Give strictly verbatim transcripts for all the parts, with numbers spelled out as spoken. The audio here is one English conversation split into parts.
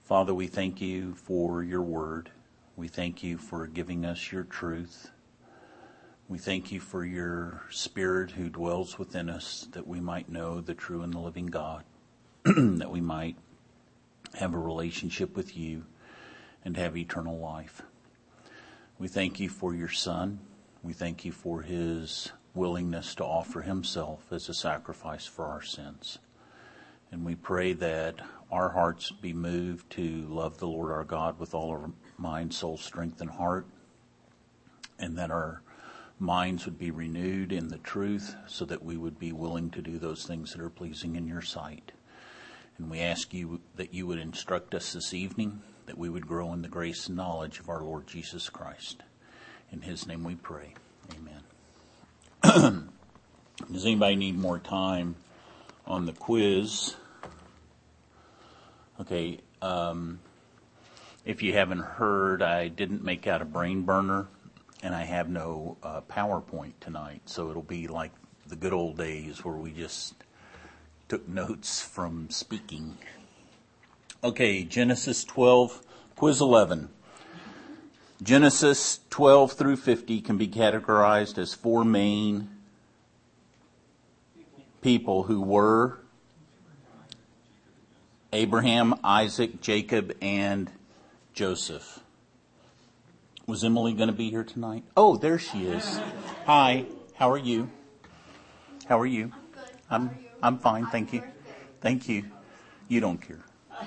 Father, we thank you for your word. We thank you for giving us your truth. We thank you for your Spirit who dwells within us, that we might know the true and the living God, that we might have a relationship with you and have eternal life. We thank you for your Son. We thank you for his willingness to offer himself as a sacrifice for our sins. And we pray that our hearts be moved to love the Lord our God with all our mind, soul, strength, and heart, and that our minds would be renewed in the truth so that we would be willing to do those things that are pleasing in your sight. And we ask you that you would instruct us this evening, that we would grow in the grace and knowledge of our Lord Jesus Christ. In his name we pray. Amen. Does anybody need more time on the quiz? Okay, um, if you haven't heard, I didn't make out a brain burner, and I have no uh, PowerPoint tonight, so it'll be like the good old days where we just took notes from speaking. Okay, Genesis twelve, quiz eleven. Genesis twelve through fifty can be categorized as four main people who were Abraham, Isaac, Jacob, and Joseph. Was Emily going to be here tonight? Oh, there she is. Hi, how are you? How are you? I'm good. I'm, I'm fine, thank you. Thank you. You don't care.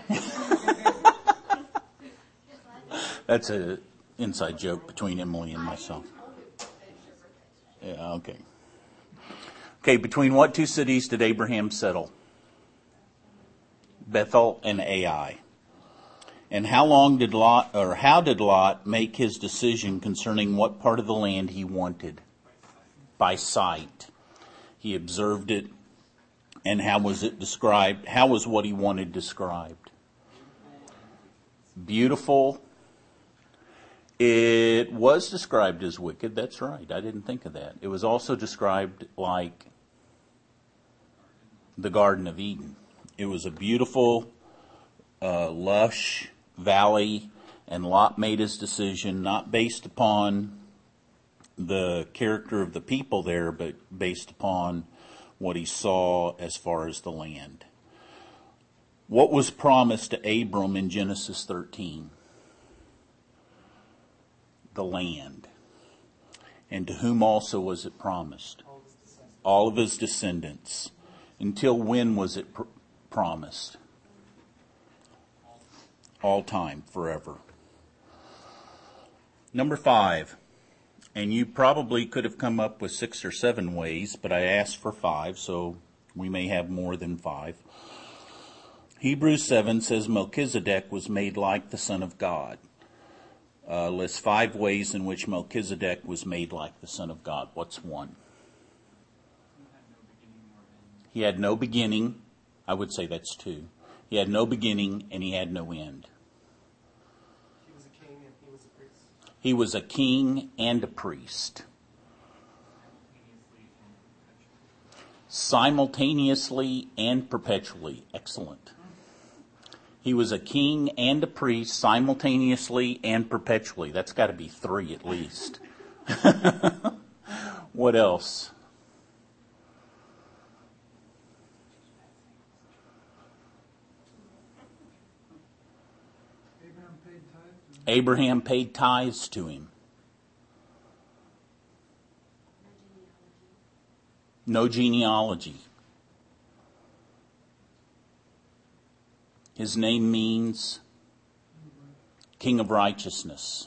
That's a inside joke between Emily and myself. Yeah, okay. Okay, between what two cities did Abraham settle? Bethel and Ai. And how long did Lot, or how did Lot make his decision concerning what part of the land he wanted? By sight. He observed it, and how was it described? How was what he wanted described? Beautiful. It was described as wicked. That's right. I didn't think of that. It was also described like the Garden of Eden. It was a beautiful, uh, lush valley, and Lot made his decision not based upon the character of the people there, but based upon what he saw as far as the land. What was promised to Abram in Genesis thirteen? The land. And to whom also was it promised? All of his descendants. Until when was it pr- promised? All time, forever. Number five. And you probably could have come up with six or seven ways, but I asked for five, so we may have more than five. Hebrews seven says Melchizedek was made like the Son of God. Uh, lists five ways in which Melchizedek was made like the Son of God. What's one? He had no beginning. I would say that's two. He had no beginning and he had no end. He was a king and he was a priest. He was a king and a priest. Simultaneously and perpetually. Excellent. He was a king and a priest simultaneously and perpetually. That's got to be three at least. What else? Abraham paid tithes. Abraham paid tithes to him. No genealogy. His name means King of Righteousness.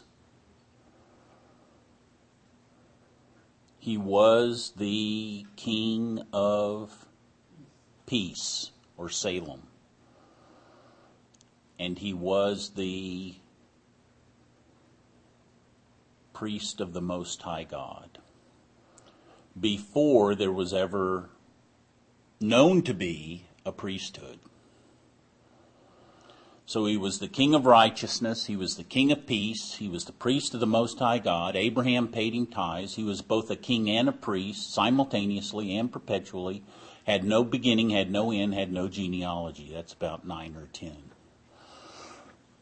He was the King of Peace, or Salem. And he was the priest of the Most High God. Before there was ever known to be a priesthood. So he was the King of Righteousness, he was the King of Peace, he was the priest of the Most High God. Abraham paid him tithes. He was both a king and a priest, simultaneously and perpetually. Had no beginning, had no end, had no genealogy. That's about nine or ten.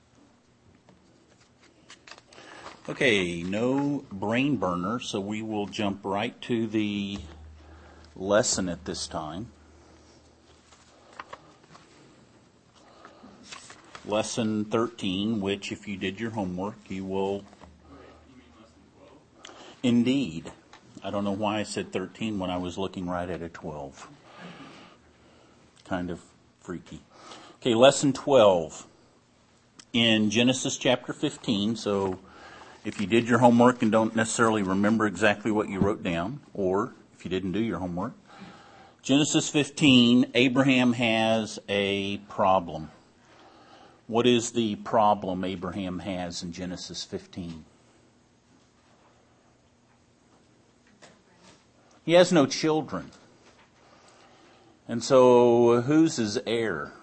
Okay, no brain burner, so we will jump right to the lesson at this time. Lesson thirteen, which if you did your homework, you will... Indeed. I don't know why I said thirteen when I was looking right at a twelve. Kind of freaky. Okay, lesson twelve. In Genesis chapter fifteen, so if you did your homework and don't necessarily remember exactly what you wrote down, or if you didn't do your homework, Genesis fifteen, Abraham has a problem. What is the problem Abraham has in Genesis fifteen? He has no children. And so who's his heir?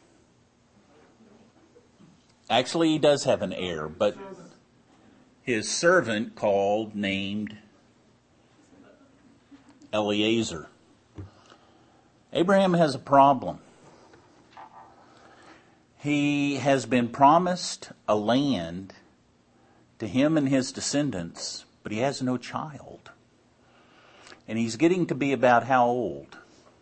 Actually, he does have an heir, but his servant called, named Eliezer. Abraham has a problem. He has been promised a land to him and his descendants, but he has no child. And he's getting to be about how old?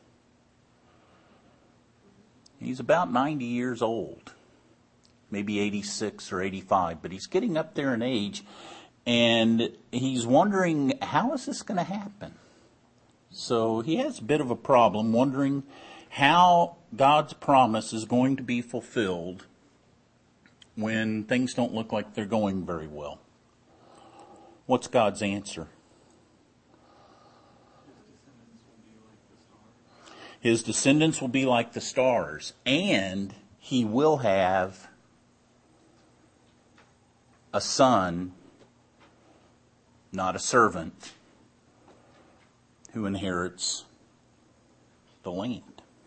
He's about ninety years old. Maybe eighty-six or eighty-five, but he's getting up there in age, and he's wondering, how is this going to happen? So he has a bit of a problem, wondering how God's promise is going to be fulfilled when things don't look like they're going very well. What's God's answer? His descendants will be like the stars, and he will have a son, not a servant, who inherits the land.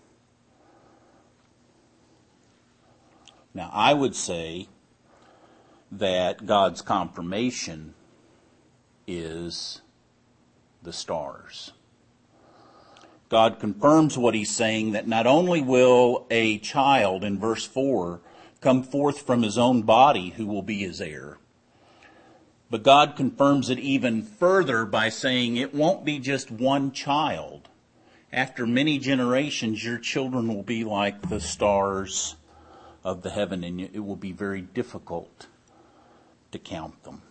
Now, I would say that God's confirmation is the stars. God confirms what he's saying, that not only will a child, in verse four, come forth from his own body who will be his heir, but God confirms it even further by saying it won't be just one child. After many generations, your children will be like the stars of the heaven, and it will be very difficult to count them.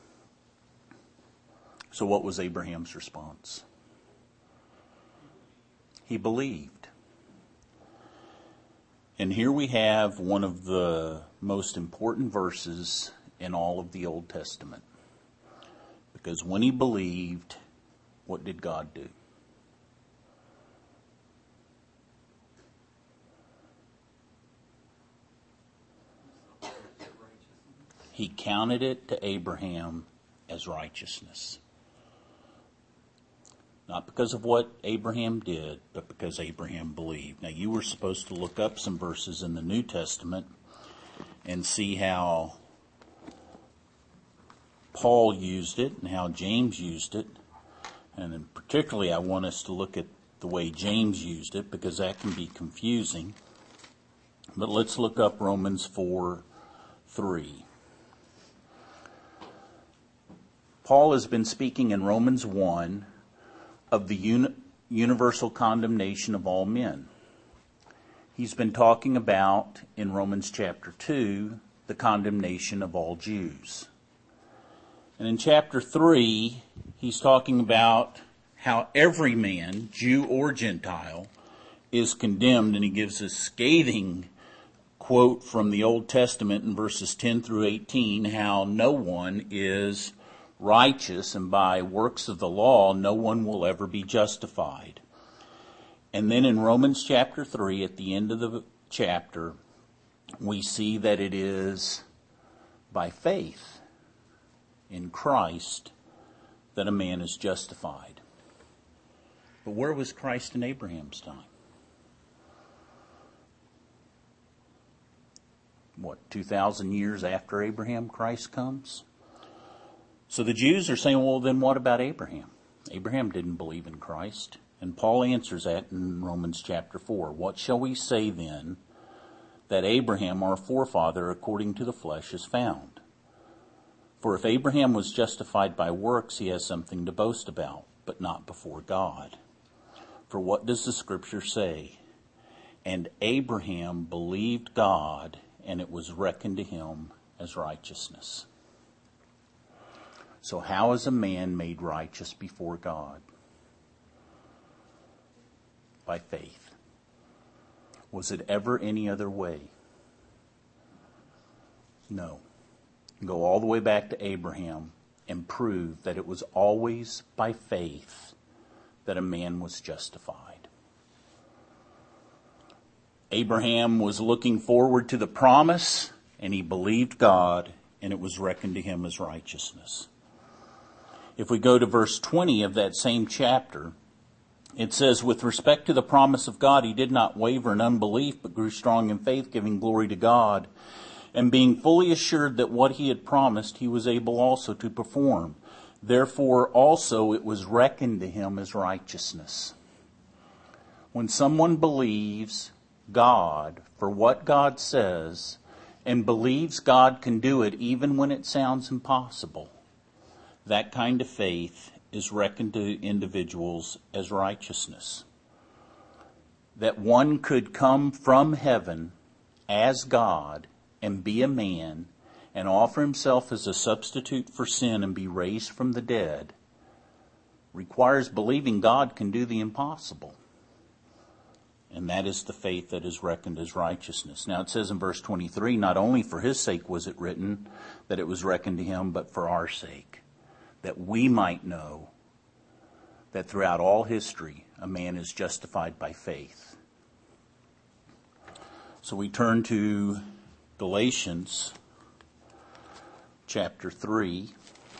So what was Abraham's response? He believed. And here we have one of the most important verses in all of the Old Testament. Because when he believed, what did God do? He counted it to Abraham as righteousness. Not because of what Abraham did, but because Abraham believed. Now, you were supposed to look up some verses in the New Testament and see how Paul used it and how James used it. And then particularly I want us to look at the way James used it, because that can be confusing. But let's look up Romans four three. Paul has been speaking in Romans one of the uni- universal condemnation of all men. He's been talking about, in Romans chapter two, the condemnation of all Jews. And in chapter three, he's talking about how every man, Jew or Gentile, is condemned, and he gives a scathing quote from the Old Testament in verses ten through eighteen, how no one is righteous, and by works of the law, no one will ever be justified. And then in Romans chapter three, at the end of the chapter, we see that it is by faith in Christ that a man is justified. But where was Christ in Abraham's time? What, two thousand years after Abraham, Christ comes? So the Jews are saying, well, then what about Abraham? Abraham didn't believe in Christ. And Paul answers that in Romans chapter four. What shall we say then that Abraham, our forefather, according to the flesh, is found? For if Abraham was justified by works, he has something to boast about, but not before God. For what does the Scripture say? And Abraham believed God, and it was reckoned to him as righteousness. So how is a man made righteous before God? By faith. Was it ever any other way? No. Go all the way back to Abraham and prove that it was always by faith that a man was justified. Abraham was looking forward to the promise, and he believed God, and it was reckoned to him as righteousness. If we go to verse twenty of that same chapter, it says, with respect to the promise of God, he did not waver in unbelief, but grew strong in faith, giving glory to God, and being fully assured that what he had promised, he was able also to perform. Therefore also it was reckoned to him as righteousness. When someone believes God for what God says, and believes God can do it even when it sounds impossible, that kind of faith is reckoned to individuals as righteousness. That one could come from heaven as God and be a man and offer himself as a substitute for sin and be raised from the dead requires believing God can do the impossible. And that is the faith that is reckoned as righteousness. Now it says in verse twenty-three, not only for his sake was it written that it was reckoned to him, but for our sake, that we might know that throughout all history a man is justified by faith. So we turn to Galatians chapter three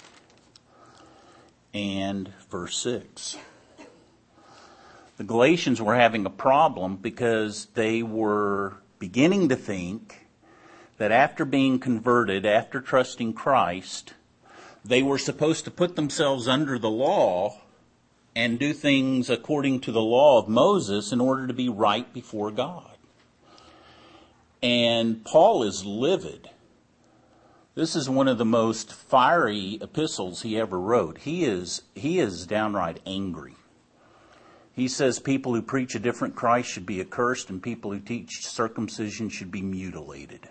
and verse six. The Galatians were having a problem because they were beginning to think that after being converted, after trusting Christ, they were supposed to put themselves under the law and do things according to the law of Moses in order to be right before God. And Paul is livid. This is one of the most fiery epistles he ever wrote. He is, he is downright angry. He says people who preach a different Christ should be accursed, and people who teach circumcision should be mutilated.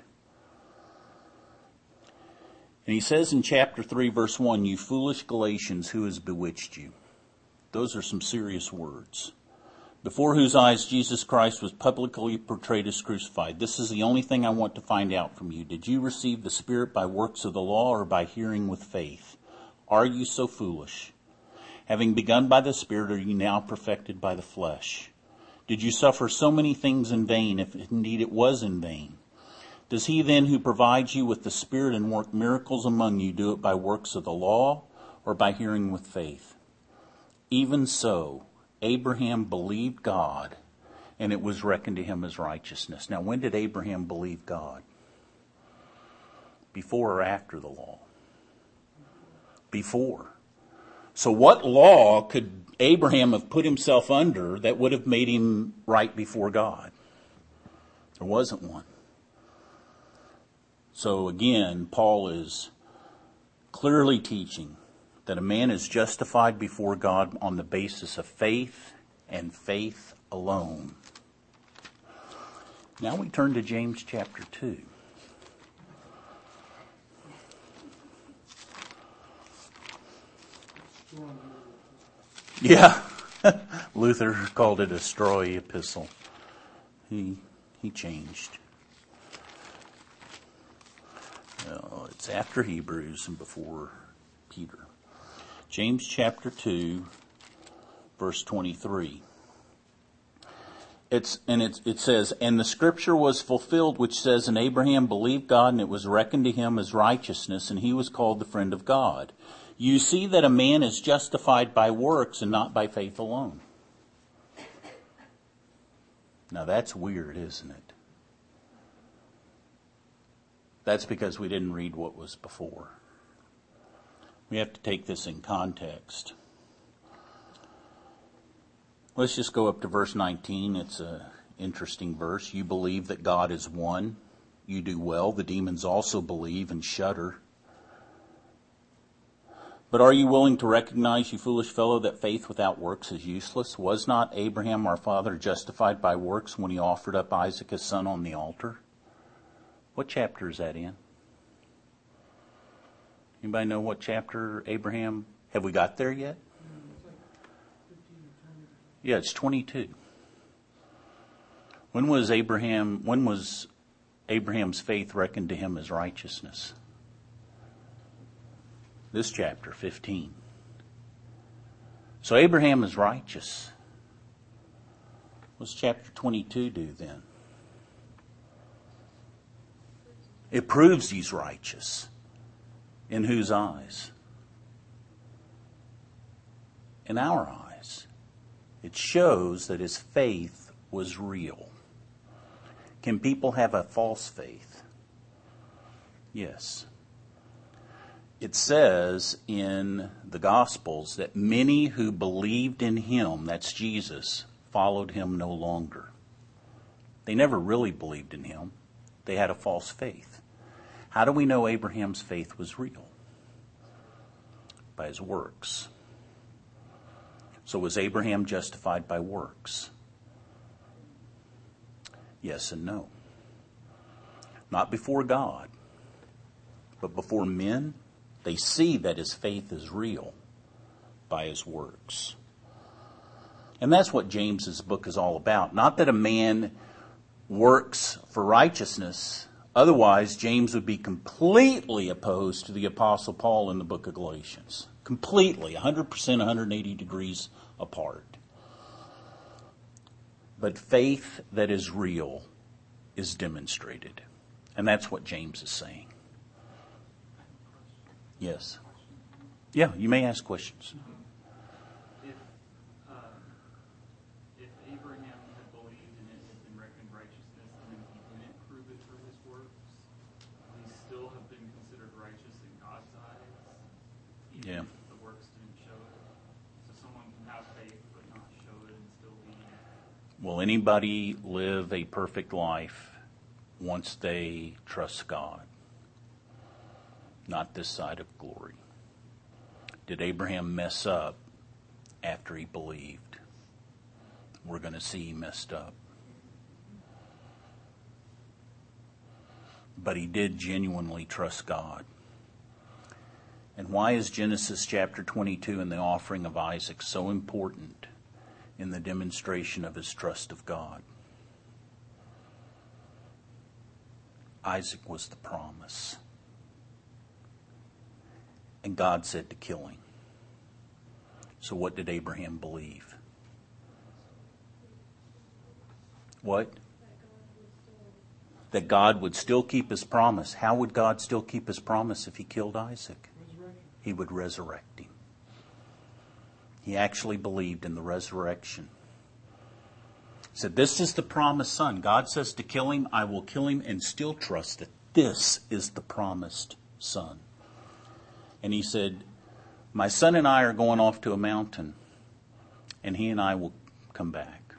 And he says in chapter three, verse one, you foolish Galatians, who has bewitched you? Those are some serious words. Before whose eyes Jesus Christ was publicly portrayed as crucified. This is the only thing I want to find out from you. Did you receive the Spirit by works of the law or by hearing with faith? Are you so foolish? Having begun by the Spirit, are you now perfected by the flesh? Did you suffer so many things in vain, if indeed it was in vain? Does he then who provides you with the Spirit and work miracles among you do it by works of the law or by hearing with faith? Even so, Abraham believed God, and it was reckoned to him as righteousness. Now, when did Abraham believe God? Before or after the law? Before. So what law could Abraham have put himself under that would have made him right before God? There wasn't one. So again, Paul is clearly teaching that a man is justified before God on the basis of faith and faith alone. Now we turn to James chapter two. Yeah, Luther called it a strawy epistle. He he changed. Well, it's after Hebrews and before Peter. James chapter two, verse twenty-three. It's and it, it says, and the scripture was fulfilled, which says, and Abraham believed God, and it was reckoned to him as righteousness, and he was called the friend of God. You see that a man is justified by works and not by faith alone. Now that's weird, isn't it? That's because we didn't read what was before. We have to take this in context. Let's just go up to verse nineteen. It's an interesting verse. You believe that God is one. You do well. The demons also believe and shudder. But are you willing to recognize, you foolish fellow, that faith without works is useless? Was not Abraham our father justified by works when he offered up Isaac his son on the altar? What chapter is that in? Anybody know what chapter Abraham, have we got there yet? Yeah, it's twenty-two. When was Abraham, when was Abraham's faith reckoned to him as righteousness? This chapter, fifteen. So Abraham is righteous. What's chapter twenty-two do then? It proves he's righteous. In whose eyes? In our eyes. It shows that his faith was real. Can people have a false faith? Yes. It says in the Gospels that many who believed in him, that's Jesus, followed him no longer. They never really believed in him. They had a false faith. How do we know Abraham's faith was real? By his works. So was Abraham justified by works? Yes and no. Not before God, but before men. They see that his faith is real by his works. And that's what James's book is all about. Not that a man works for righteousness. Otherwise, James would be completely opposed to the Apostle Paul in the book of Galatians. Completely, one hundred percent, one hundred eighty degrees apart. But faith that is real is demonstrated. And that's what James is saying. Yes. Yeah, you may ask questions. If, um, if Abraham had believed and it had been reckoned righteousness and then he didn't prove it through his works, would he still have been considered righteous in God's eyes? Even Yeah. if the works didn't show it? So someone can have faith but not show it and still be... Will anybody live a perfect life once they trust God? Not this side of glory. Did Abraham mess up after he believed? We're going to see he messed up. But he did genuinely trust God. And why is Genesis chapter twenty-two and the offering of Isaac so important in the demonstration of his trust of God? Isaac was the promise. And God said to kill him. So what did Abraham believe? What? That God would still keep his promise. How would God still keep his promise if he killed Isaac? He would resurrect him. He actually believed in the resurrection. He said, this is the promised son. God says to kill him, I will kill him, and still trust that this is the promised son. And he said, my son and I are going off to a mountain, and he and I will come back.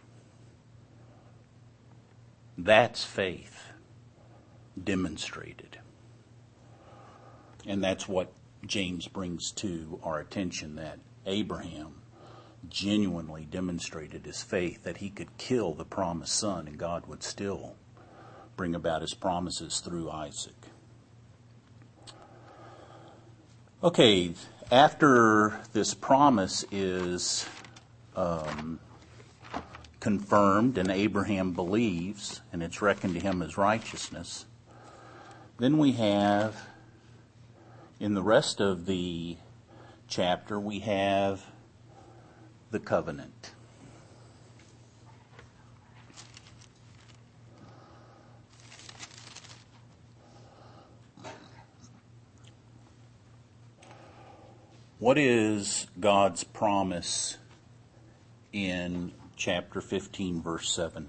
That's faith demonstrated. And that's what James brings to our attention, that Abraham genuinely demonstrated his faith, that he could kill the promised son, and God would still bring about his promises through Isaac. Okay, after this promise is um, confirmed and Abraham believes, and it's reckoned to him as righteousness, then we have, in the rest of the chapter, we have the covenant. What is God's promise in chapter fifteen, verse seven?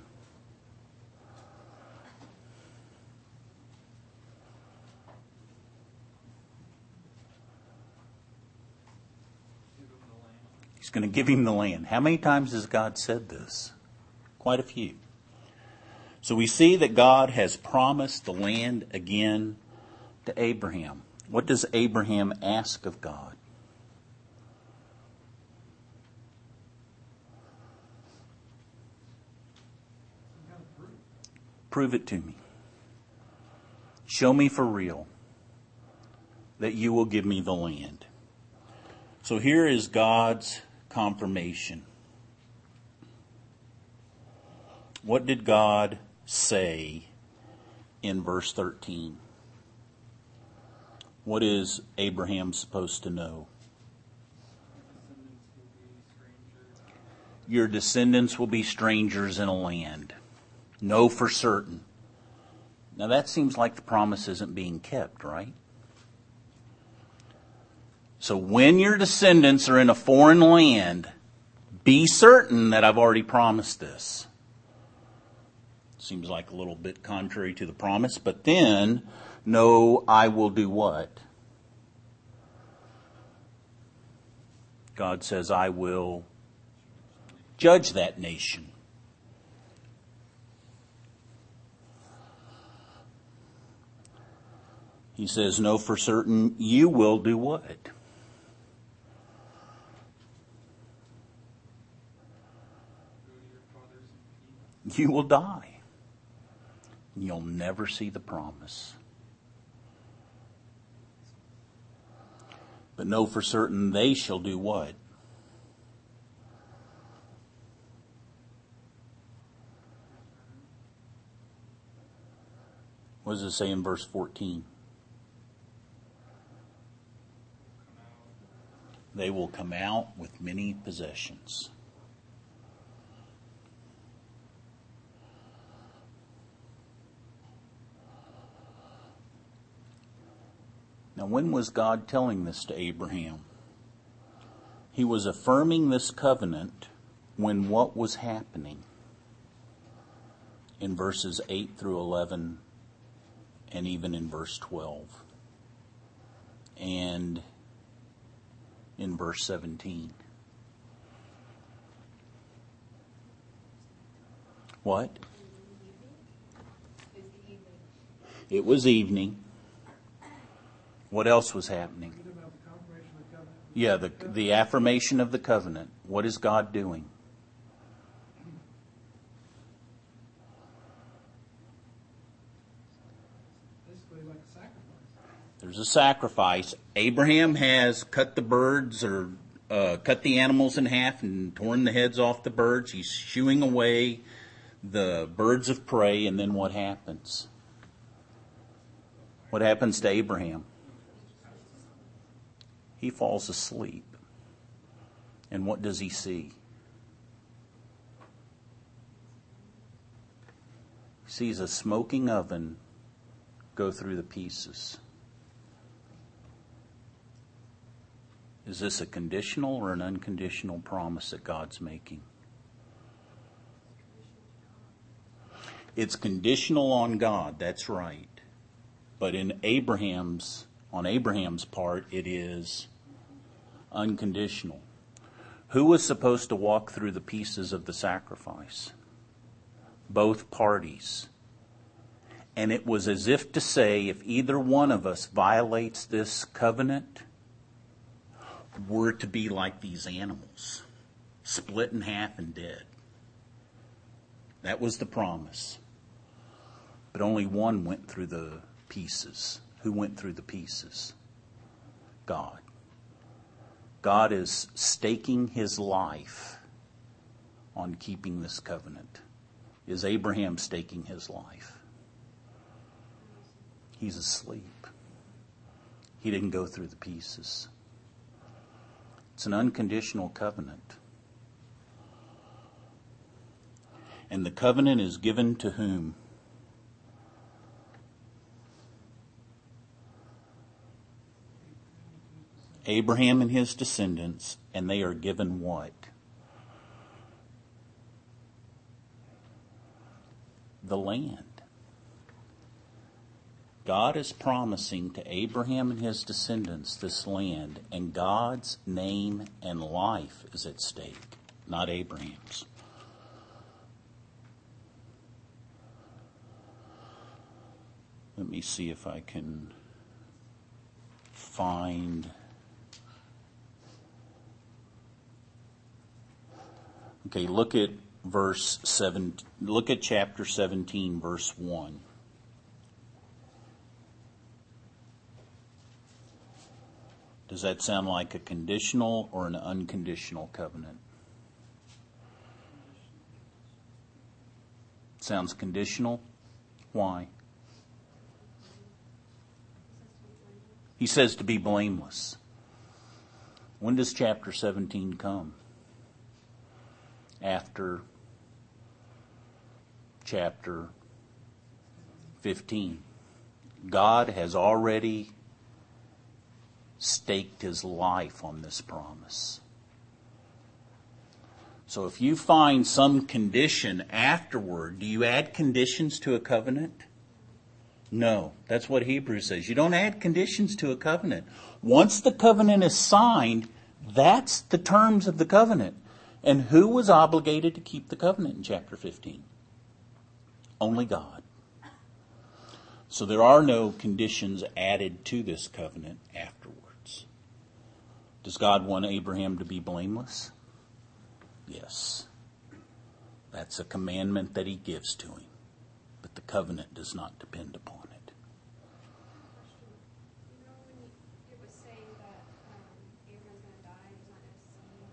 He's going to give him the land. How many times has God said this? Quite a few. So we see that God has promised the land again to Abraham. What does Abraham ask of God? Prove it to me. Show me for real that you will give me the land. So here is God's confirmation. What did God say in verse thirteen? What is Abraham supposed to know? Your descendants will be strangers in a land. Know for certain. Now that seems like the promise isn't being kept, right? So when your descendants are in a foreign land, be certain that I've already promised this. Seems like a little bit contrary to the promise, but then know I will do what? God says, I will judge that nation. He says, know for certain you will do what? You will die. You'll never see the promise. But know for certain they shall do what? What does it say in verse fourteen? They will come out with many possessions. Now, when was God telling this to Abraham? He was affirming this covenant when what was happening? In verses eight through eleven and even in verse twelve. And in verse seventeen. What? It was evening. What else was happening? Yeah, the the affirmation of the covenant. What is God doing? Basically like a sacrifice. There's a sacrifice. Abraham has cut the birds or uh, cut the animals in half and torn the heads off the birds. He's shooing away the birds of prey, and then what happens? What happens to Abraham? He falls asleep. And what does he see? He sees a smoking oven go through the pieces. Is this a conditional or an unconditional promise that God's making? It's conditional on God, that's right. But in Abraham's, on Abraham's part, it is unconditional. Who was supposed to walk through the pieces of the sacrifice? Both parties. And it was as if to say, if either one of us violates this covenant, we're to be like these animals, split in half and dead. That was the promise. But only one went through the pieces. Who went through the pieces? God. God is staking his life on keeping this covenant. Is Abraham staking his life? He's asleep. He didn't go through the pieces. It's an unconditional covenant. And the covenant is given to whom? Abraham and his descendants, and they are given what? The land. God is promising to Abraham and his descendants this land, and God's name and life is at stake, not Abraham's. Let me see if I can find... Okay, look at verse seven. Look at chapter seventeen, verse one. Does that sound like a conditional or an unconditional covenant? Sounds conditional. Why? He says to be blameless. When does chapter seventeen come? After chapter fifteen. God has already staked his life on this promise. So if you find some condition afterward, do you add conditions to a covenant? No. That's what Hebrews says. You don't add conditions to a covenant. Once the covenant is signed, that's the terms of the covenant. And who was obligated to keep the covenant in chapter fifteen? Only God. So there are no conditions added to this covenant afterwards. Does God want Abraham to be blameless? Yes. That's a commandment that he gives to him. But the covenant does not depend upon it. You know, when you, it was saying that um, Abraham's going to die, he's not going to see him,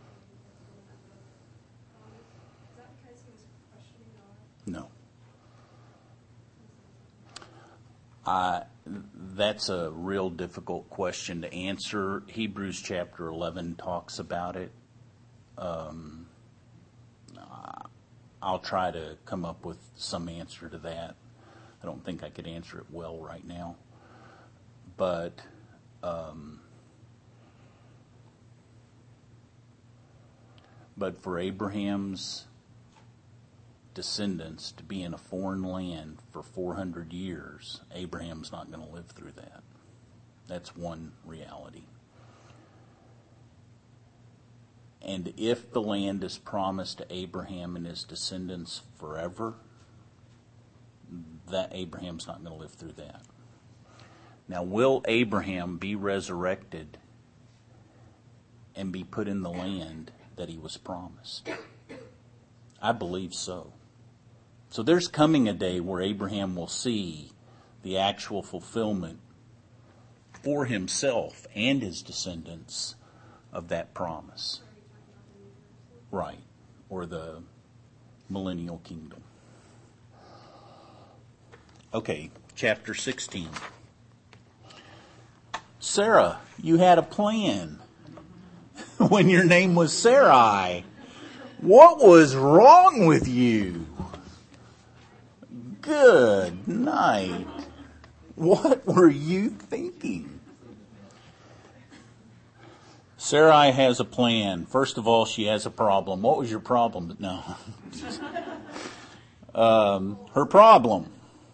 is that because he was questioning God? No. Uh, that's a real difficult question to answer. Hebrews chapter eleven talks about it. Um, I'll try to come up with some answer to that. I don't think I could answer it well right now. But um, but for Abraham's descendants to be in a foreign land for four hundred years, Abraham's not going to live through that. That's one reality. And if the land is promised to Abraham and his descendants forever, that Abraham's not going to live through that. Now, will Abraham be resurrected and be put in the land that he was promised? I believe so. So there's coming a day where Abraham will see the actual fulfillment for himself and his descendants of that promise. Right. Or the millennial kingdom. Okay, chapter sixteen. Sarah, you had a plan when your name was Sarai. What was wrong with you? Good night. What were you thinking? Sarai has a plan. First of all, she has a problem. What was your problem? No. um, her problem.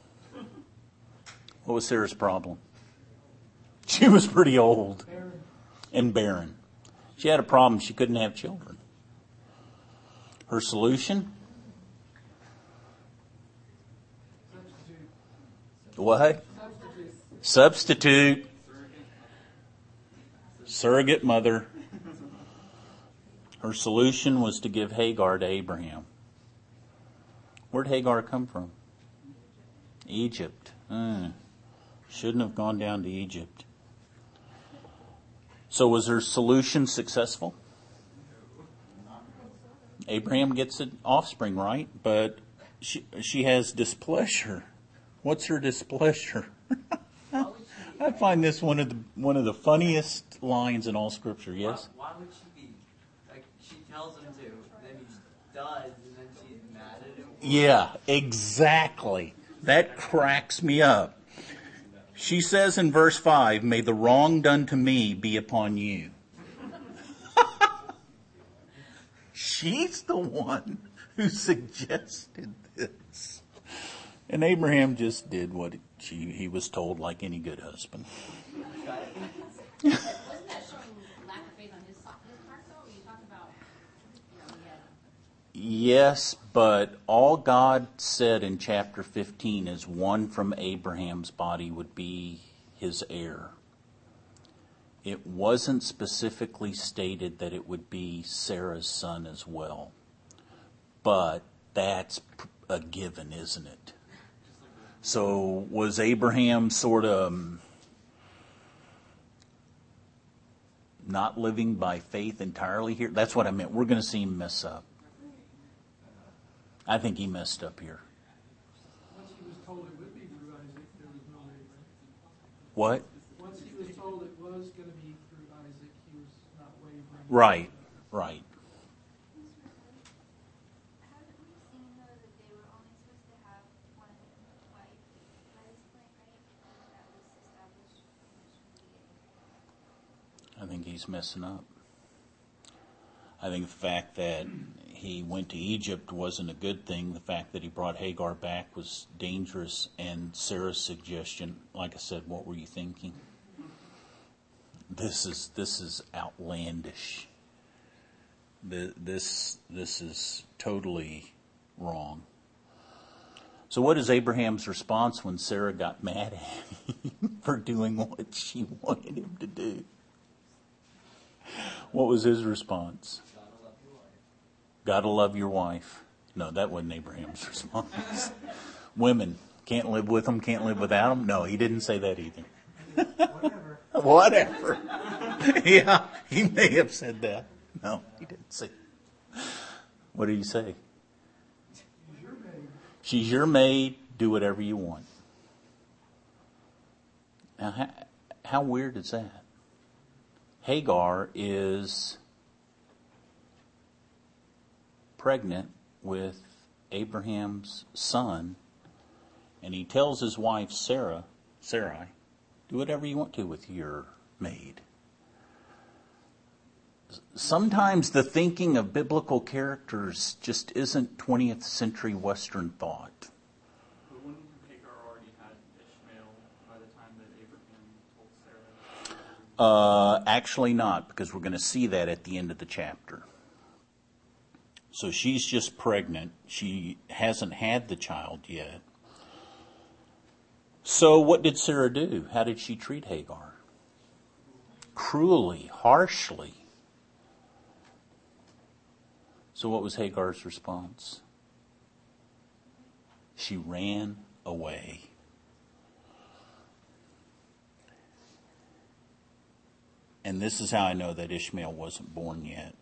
What was Sarah's problem? She was pretty old and barren. She had a problem. She couldn't have children. Her solution? What? Substitute. Surrogate mother. Her solution was to give Hagar to Abraham. Where'd Hagar come from? Egypt. Uh, shouldn't have gone down to Egypt. So was her solution successful? Abraham gets an offspring, right? But she she has displeasure. What's her displeasure? I find this one of the one of the funniest lines in all Scripture. Yes. Why, why would she be like? She tells him to, then he does, and then she's mad at him. Yeah, exactly. That cracks me up. She says in verse five, "May the wrong done to me be upon you." She's the one who suggested this. And Abraham just did what she, he was told, like any good husband. Wasn't that showing lack of faith on his, his part, though? You talk about, you know, he had... Yes, but all God said in chapter fifteen is one from Abraham's body would be his heir. It wasn't specifically stated that it would be Sarah's son as well. but that's a given, isn't it? So was Abraham sort of um, not living by faith entirely here? That's what I meant. We're going to see him mess up. I think he messed up here. Once he was told it would be through Isaac, there was no wavering. What? Once he was told it was going to be through Isaac, he was not wavering. Right, right. Haven't we seen though that they were only supposed to have one wife by this point, right? And that was established initially. I think he's messing up. I think the fact that he went to Egypt wasn't a good thing. The fact that he brought Hagar back was dangerous. And Sarah's suggestion, like I said, what were you thinking? This is this is outlandish. The, this this is totally wrong. So what is Abraham's response when Sarah got mad at him for doing what she wanted him to do? What was his response? Gotta love your wife. No, that wasn't Abraham's response. Women, can't live with them, can't live without them. No, he didn't say that either. Whatever. Whatever. Yeah, he may have said that. No, he didn't say. What did he say? She's your maid. She's your maid. Do whatever you want. Now, how, how weird is that? Hagar is pregnant with Abraham's son, and he tells his wife Sarah, Sarai, do whatever you want to with your maid. Sometimes the thinking of biblical characters just isn't twentieth century Western thought. But wouldn't Hagar already had Ishmael by the time that Abraham told Sarah? Uh, actually not, because we're going to see that at the end of the chapter. So she's just pregnant. She hasn't had the child yet. So what did Sarah do? How did she treat Hagar? Cruelly, harshly. So what was Hagar's response? She ran away. And this is how I know that Ishmael wasn't born yet.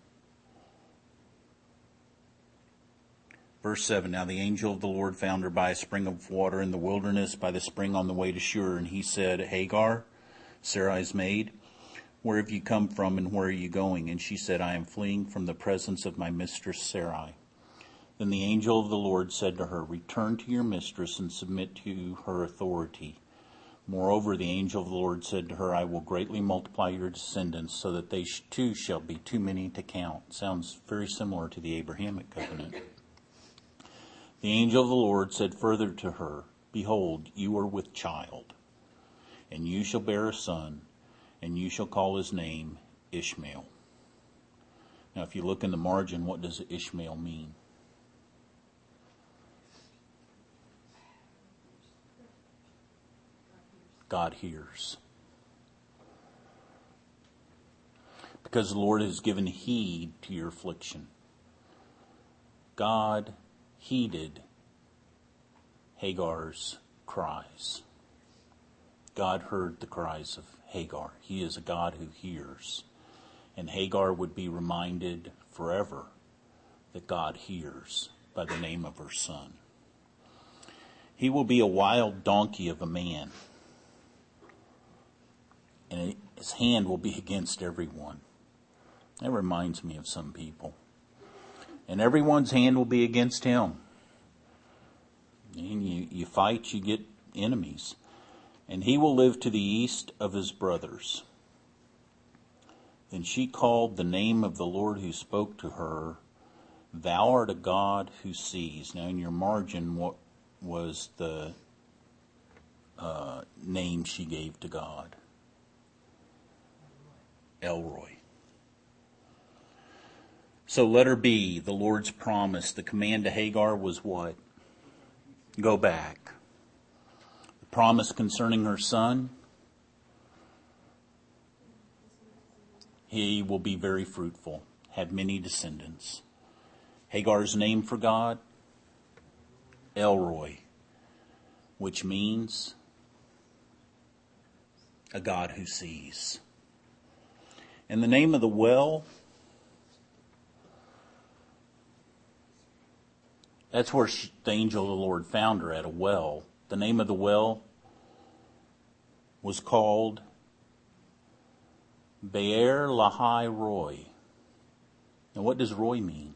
Verse seven, now the angel of the Lord found her by a spring of water in the wilderness, by the spring on the way to Shur. And he said, Hagar, Sarai's maid, where have you come from and where are you going? And she said, I am fleeing from the presence of my mistress Sarai. Then the angel of the Lord said to her, return to your mistress and submit to her authority. Moreover, the angel of the Lord said to her, I will greatly multiply your descendants so that they too shall be too many to count. Sounds very similar to the Abrahamic covenant. The angel of the Lord said further to her, behold, you are with child, and you shall bear a son, and you shall call his name Ishmael. Now, if you look in the margin, what does Ishmael mean? God hears. Because the Lord has given heed to your affliction. God heeded Hagar's cries. God heard the cries of Hagar. He is a God who hears. And Hagar would be reminded forever that God hears by the name of her son. He will be a wild donkey of a man, and his hand will be against everyone. That reminds me of some people. And everyone's hand will be against him. And you, you fight, you get enemies. And he will live to the east of his brothers. Then she called the name of the Lord who spoke to her, Thou art a God who sees. Now in your margin, what was the uh, name she gave to God? Elroy. So letter B, the Lord's promise. The command to Hagar was what? Go back. The promise concerning her son, he will be very fruitful, have many descendants. Hagar's name for God, El-Roi, which means a God who sees. And the name of the well, that's where she, the angel of the Lord found her, at a well. The name of the well was called Be'er Lahai Roi. Now what does Roi mean?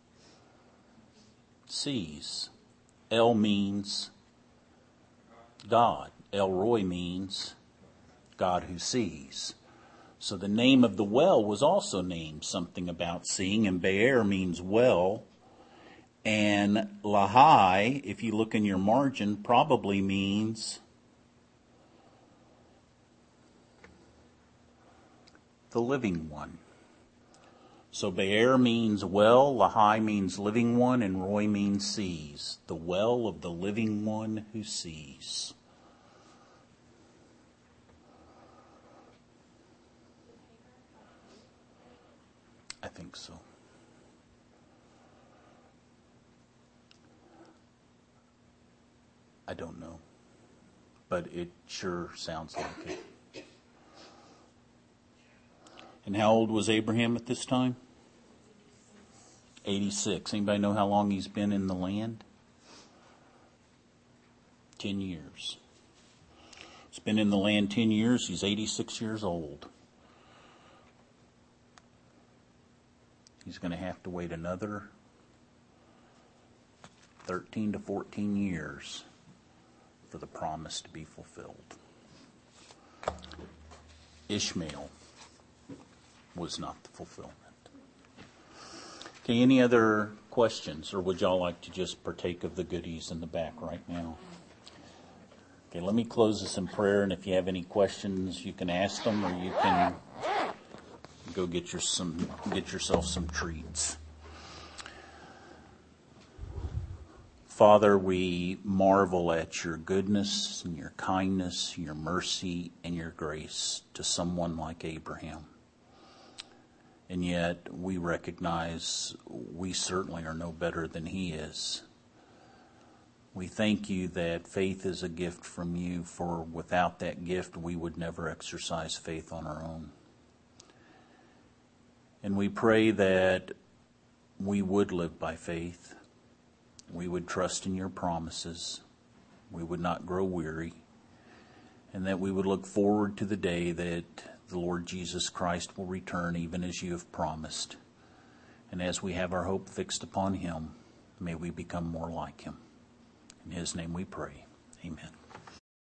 Sees. El means God. El-Roi means God who sees. So the name of the well was also named something about seeing, and Be'er means well. And Lahai, if you look in your margin, probably means the living one. So Be'er means well, Lahai means living one, and Roi means sees. The well of the living one who sees. I think so. I don't know, but it sure sounds like it. And how old was Abraham at this time? eighty-six. Anybody know how long he's been in the land? Ten years. He's been in the land ten years. He's eighty-six years old. He's going to have to wait another thirteen to fourteen years for the promise to be fulfilled. Ishmael was not the fulfillment. Okay, any other questions, or would y'all like to just partake of the goodies in the back right now? Okay, let me close this in prayer, and if you have any questions, you can ask them, or you can go get your some get yourself some treats. Father, we marvel at your goodness and your kindness, your mercy, and your grace to someone like Abraham. And yet we recognize we certainly are no better than he is. We thank you that faith is a gift from you, for without that gift we would never exercise faith on our own. And we pray that we would live by faith. We would trust in your promises. We would not grow weary. And that we would look forward to the day that the Lord Jesus Christ will return, even as you have promised. And as we have our hope fixed upon him, may we become more like him. In his name we pray. Amen.